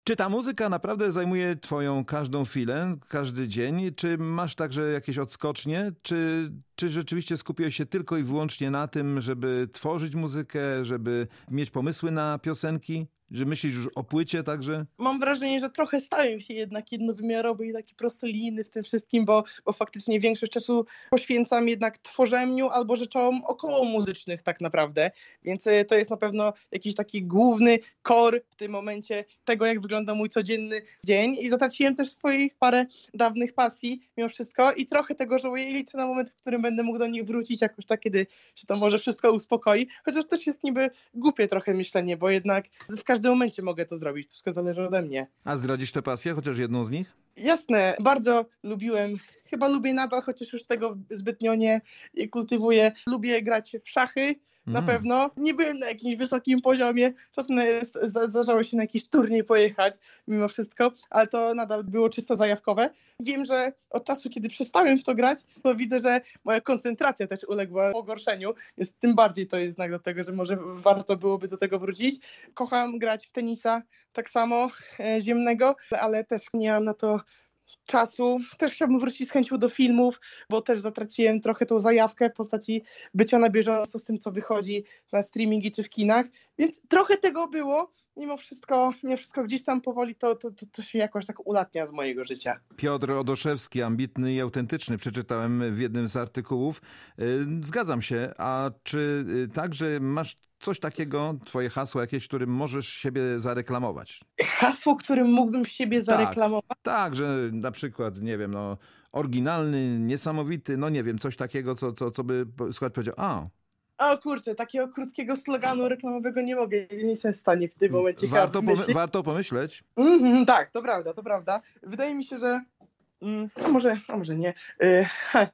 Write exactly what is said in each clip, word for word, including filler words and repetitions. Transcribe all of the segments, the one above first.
Czy ta muzyka naprawdę zajmuje twoją każdą chwilę, każdy dzień? Czy masz także jakieś odskocznie? Czy, czy rzeczywiście skupiłeś się tylko i wyłącznie na tym, żeby tworzyć muzykę, żeby mieć pomysły na piosenki? Że myślisz już o płycie także? Mam wrażenie, że trochę stałem się jednak jednowymiarowy i taki prostolinijny w tym wszystkim, bo, bo faktycznie większość czasu poświęcam jednak tworzeniu albo rzeczom około muzycznych tak naprawdę, więc to jest na pewno jakiś taki główny core w tym momencie tego, jak wygląda mój codzienny dzień i zatraciłem też swoich parę dawnych pasji mimo wszystko i trochę tego żałuję i liczę na moment, w którym będę mógł do nich wrócić jakoś tak, kiedy się to może wszystko uspokoi, chociaż też jest niby głupie trochę myślenie, bo jednak w każdym W każdym momencie mogę to zrobić, to wszystko zależy ode mnie. A zdradzisz tę pasję, chociaż jedną z nich? Jasne, bardzo lubiłem, chyba lubię nadal, chociaż już tego zbytnio nie kultywuję. Lubię grać w szachy, na Mm. pewno. Nie byłem na jakimś wysokim poziomie, czasem zdarzało się na jakiś turniej pojechać, mimo wszystko, ale to nadal było czysto zajawkowe. Wiem, że od czasu, kiedy przestałem w to grać, to widzę, że moja koncentracja też uległa pogorszeniu, więc tym bardziej to jest znak do tego, że może warto byłoby do tego wrócić. Kocham grać w tenisa, tak samo e, ziemnego, ale też nie mam na to czasu. Też chciałbym wrócić z chęcią do filmów, bo też zatraciłem trochę tą zajawkę w postaci bycia na bieżąco z tym, co wychodzi na streamingi czy w kinach, więc trochę tego było. Mimo wszystko, mimo wszystko gdzieś tam powoli to, to, to, to się jakoś tak ulatnia z mojego życia. Piotr Odoszewski, ambitny i autentyczny, przeczytałem w jednym z artykułów. Zgadzam się. A czy także masz coś takiego, twoje hasło jakieś, którym możesz siebie zareklamować? Hasło, którym mógłbym siebie zareklamować? Tak, tak, że na przykład, nie wiem, no oryginalny, niesamowity, no nie wiem, coś takiego, co, co, co by słuchacz powiedział, a... O kurczę, takiego krótkiego sloganu reklamowego nie mogę, nie jestem w stanie w tym momencie warto, pomyśleć. warto pomyśleć. Mm-hmm, tak, to prawda, to prawda. Wydaje mi się, że mm, a może, a może nie. Yy,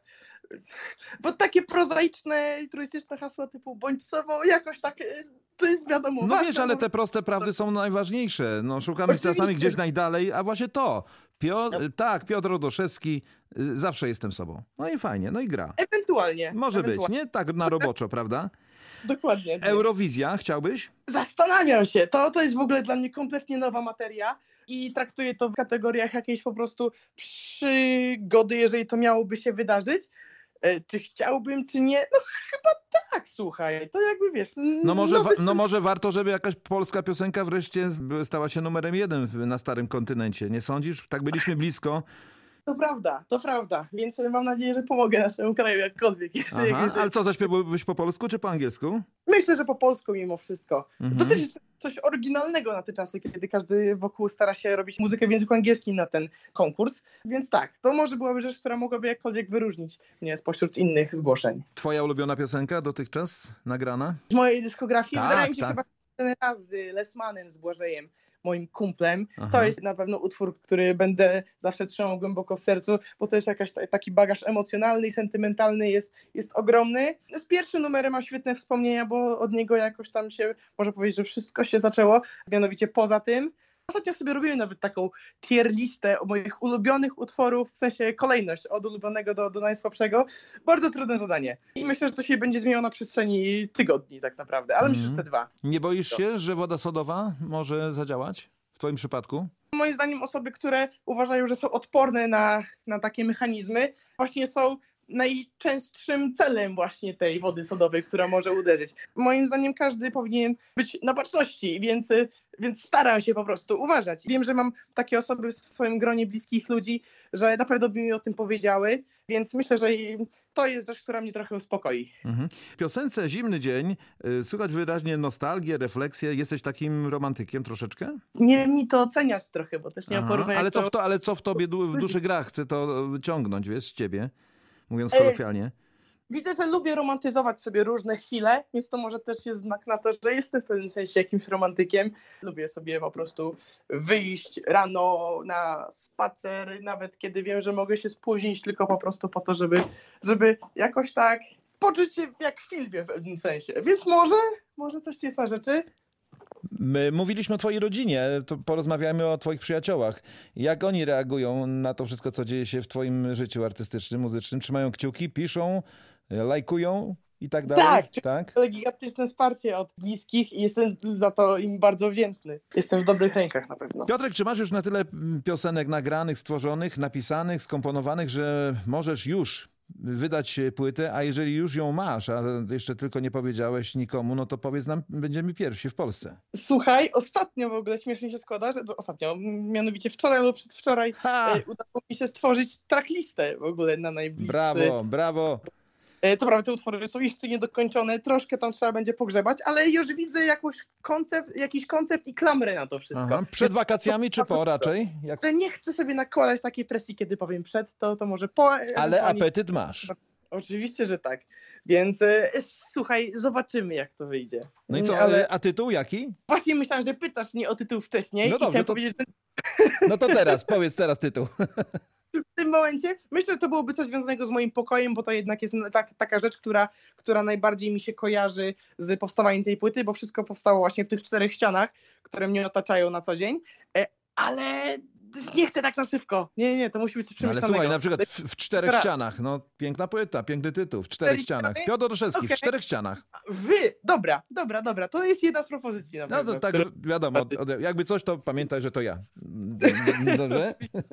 bo takie prozaiczne, turystyczne hasła typu bądź sobą, jakoś tak, to jest wiadomo. No ważne, wiesz, ale bo... te proste prawdy są najważniejsze. No szukamy Oczywiście. czasami gdzieś najdalej, a właśnie to. Pio... No. Tak, Piotr Odoszewski, zawsze jestem sobą. No i fajnie, no i gra. Ewentualnie. Może ewentualnie. być, nie? Tak na roboczo, prawda? Dokładnie. Eurowizja, chciałbyś? Zastanawiam się. To, to jest w ogóle dla mnie kompletnie nowa materia i traktuję to w kategoriach jakiejś po prostu przygody, jeżeli to miałoby się wydarzyć. E, czy chciałbym, czy nie? No chyba tak, słuchaj. To jakby wiesz... No może, wa- sens... no może warto, żeby jakaś polska piosenka wreszcie stała się numerem jeden na starym kontynencie. Nie sądzisz? Tak byliśmy blisko. To prawda, to prawda. Więc mam nadzieję, że pomogę naszemu kraju jakkolwiek. Jeżeli, Aha, jeżeli... ale co, zaśpiewałbyś po polsku czy po angielsku? Myślę, że po polsku mimo wszystko. Mhm. To też jest coś oryginalnego na te czasy, kiedy każdy wokół stara się robić muzykę w języku angielskim na ten konkurs. Więc tak, to może byłaby rzecz, która mogłaby jakkolwiek wyróżnić mnie spośród innych zgłoszeń. Twoja ulubiona piosenka dotychczas nagrana? Z mojej dyskografii tak, wydaje mi się tak. chyba ten raz z Lesmanem, z Błażejem, moim kumplem. Aha. To jest na pewno utwór, który będę zawsze trzymał głęboko w sercu, bo też jakaś ta, taki bagaż emocjonalny i sentymentalny jest, jest ogromny. Z pierwszym numerem mam świetne wspomnienia, bo od niego jakoś tam się, można powiedzieć, że wszystko się zaczęło, mianowicie poza tym. Ostatnio sobie robiłem nawet taką tier listę moich ulubionych utworów, w sensie kolejność od ulubionego do, do najsłabszego. Bardzo trudne zadanie. I myślę, że to się będzie zmieniało na przestrzeni tygodni tak naprawdę, ale mm. myślę, że te dwa. Nie boisz się, że woda sodowa może zadziałać w twoim przypadku? Moim zdaniem osoby, które uważają, że są odporne na, na takie mechanizmy, właśnie są najczęstszym celem właśnie tej wody sodowej, która może uderzyć. Moim zdaniem każdy powinien być na baczności, więc, więc staram się po prostu uważać. Wiem, że mam takie osoby w swoim gronie bliskich ludzi, że na pewno by mi o tym powiedziały, więc myślę, że to jest rzecz, która mnie trochę uspokoi. Mhm. W piosence Zimny dzień y, słychać wyraźnie nostalgię, refleksję. Jesteś takim romantykiem troszeczkę? Nie wiem mi to oceniać trochę, bo też nie mam porównania. Ale co w, to, ale co w tobie du- w duszy gra? Chcę to wyciągnąć, wiesz, z ciebie. Mówiąc kolokwialnie. Widzę, że lubię romantyzować sobie różne chwile, więc to może też jest znak na to, że jestem w pewnym sensie jakimś romantykiem. Lubię sobie po prostu wyjść rano na spacer, nawet kiedy wiem, że mogę się spóźnić, tylko po prostu po to, żeby, żeby jakoś tak poczuć się jak w filmie w pewnym sensie. Więc może, może coś jest na rzeczy. My mówiliśmy o twojej rodzinie, to porozmawiajmy o twoich przyjaciołach. Jak oni reagują na to wszystko, co dzieje się w twoim życiu artystycznym, muzycznym? Trzymają kciuki, piszą, lajkują? i tak dalej. Tak, tak? to gigantyczne wsparcie od bliskich i jestem za to im bardzo wdzięczny. Jestem w dobrych rękach na pewno. Piotrek, czy masz już na tyle piosenek nagranych, stworzonych, napisanych, skomponowanych, że możesz już wydać płytę, a jeżeli już ją masz, a jeszcze tylko nie powiedziałeś nikomu, no to powiedz nam, będziemy pierwsi w Polsce. Słuchaj, ostatnio w ogóle śmiesznie się składa, że to ostatnio, mianowicie wczoraj lub przedwczoraj Ha! e, udało mi się stworzyć tracklistę w ogóle na najbliższy. Brawo, brawo. E, to prawda, te utwory są jeszcze niedokończone, troszkę tam trzeba będzie pogrzebać, ale już widzę jakąś koncept, jakiś koncept i klamrę na to wszystko. Aha. Przed wakacjami czy po raczej? Jak... Ale nie chcę sobie nakładać takiej presji, kiedy powiem przed, to, to może po. Ale ewentualnie- apetyt masz. Oczywiście, że tak. Więc e, słuchaj, zobaczymy jak to wyjdzie. No i co, Ale a tytuł jaki? właśnie myślałem, że pytasz mnie o tytuł wcześniej No i dobrze, chciałem to- powiedzieć, że No to teraz, powiedz teraz tytuł. w tym momencie myślę, że to byłoby coś związanego z moim pokojem, bo to jednak jest tak, taka rzecz, która, która najbardziej mi się kojarzy z powstawaniem tej płyty, bo wszystko powstało właśnie w tych czterech ścianach, które mnie otaczają na co dzień. E, ale nie chcę tak na szybko. Nie, nie, to musi być coś No ale przemyślanego. słuchaj, na przykład w, w czterech Teraz. ścianach, no piękna płyta, piękny tytuł, w czterech Cztery ścianach. ściany? Piotr Olszewski, w Okej. czterech ścianach. Wy, dobra, dobra, dobra, to jest jedna z propozycji na No pewno. to tak, które- wiadomo, od, od, jakby coś, to pamiętaj, że to ja. Dobrze?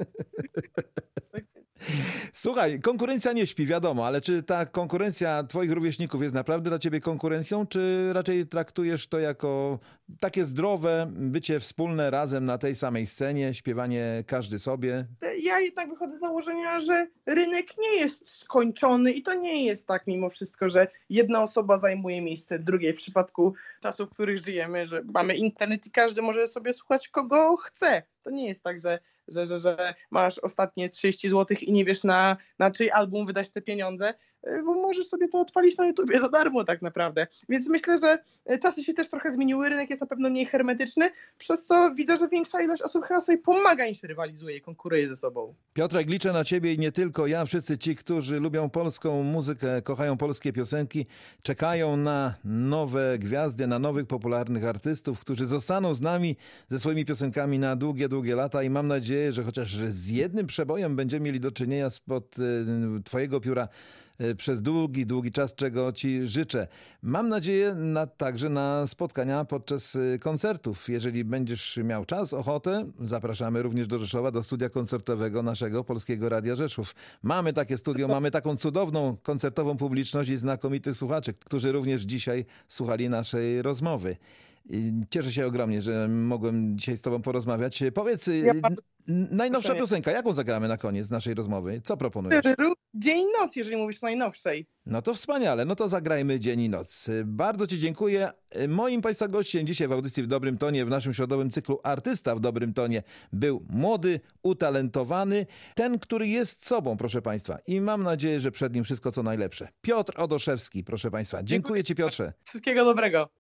Słuchaj, konkurencja nie śpi, wiadomo, ale czy ta konkurencja twoich rówieśników jest naprawdę dla ciebie konkurencją, czy raczej traktujesz to jako takie zdrowe bycie wspólne razem na tej samej scenie, śpiewanie każdy sobie? Ja jednak wychodzę z założenia, że rynek nie jest skończony i to nie jest tak mimo wszystko, że jedna osoba zajmuje miejsce drugiej w przypadku czasów, w których żyjemy, że mamy internet i każdy może sobie słuchać kogo chce. To nie jest tak, że, że, że, że masz ostatnie trzydzieści złotych i nie wiesz na, na czyj album wydać te pieniądze, bo możesz sobie to odpalić na YouTubie za darmo tak naprawdę. Więc myślę, że czasy się też trochę zmieniły, rynek jest na pewno mniej hermetyczny, przez co widzę, że większa ilość osób chyba sobie pomaga niż rywalizuje i konkuruje ze sobą. Piotrek, liczę na ciebie i nie tylko ja, wszyscy ci, którzy lubią polską muzykę, kochają polskie piosenki, czekają na nowe gwiazdy, na nowych popularnych artystów, którzy zostaną z nami ze swoimi piosenkami na długie, długie lata i mam nadzieję, że chociaż z jednym przebojem będziemy mieli do czynienia spod y, twojego pióra y, przez długi, długi czas, czego ci życzę. Mam nadzieję na, także na spotkania podczas y, koncertów. Jeżeli będziesz miał czas, ochotę, zapraszamy również do Rzeszowa, do studia koncertowego naszego Polskiego Radia Rzeszów. Mamy takie studio, mamy taką cudowną koncertową publiczność i znakomitych słuchaczy, którzy również dzisiaj słuchali naszej rozmowy. I cieszę się ogromnie, że mogłem dzisiaj z tobą porozmawiać. Powiedz, Ja n- bardzo- n- najnowsza proszę. piosenka, jaką zagramy na koniec naszej rozmowy? Co proponujesz? Dzień i noc, jeżeli mówisz najnowszej. No to wspaniale, no to zagrajmy dzień i noc. Bardzo ci dziękuję. Moim Państwa gościem dzisiaj w audycji w Dobrym Tonie, w naszym środowym cyklu Artysta w Dobrym Tonie był młody, utalentowany, ten, który jest sobą, proszę Państwa. I mam nadzieję, że przed nim wszystko co najlepsze. Piotr Odoszewski, proszę Państwa. Dziękuję Ci, Piotrze. Wszystkiego dobrego.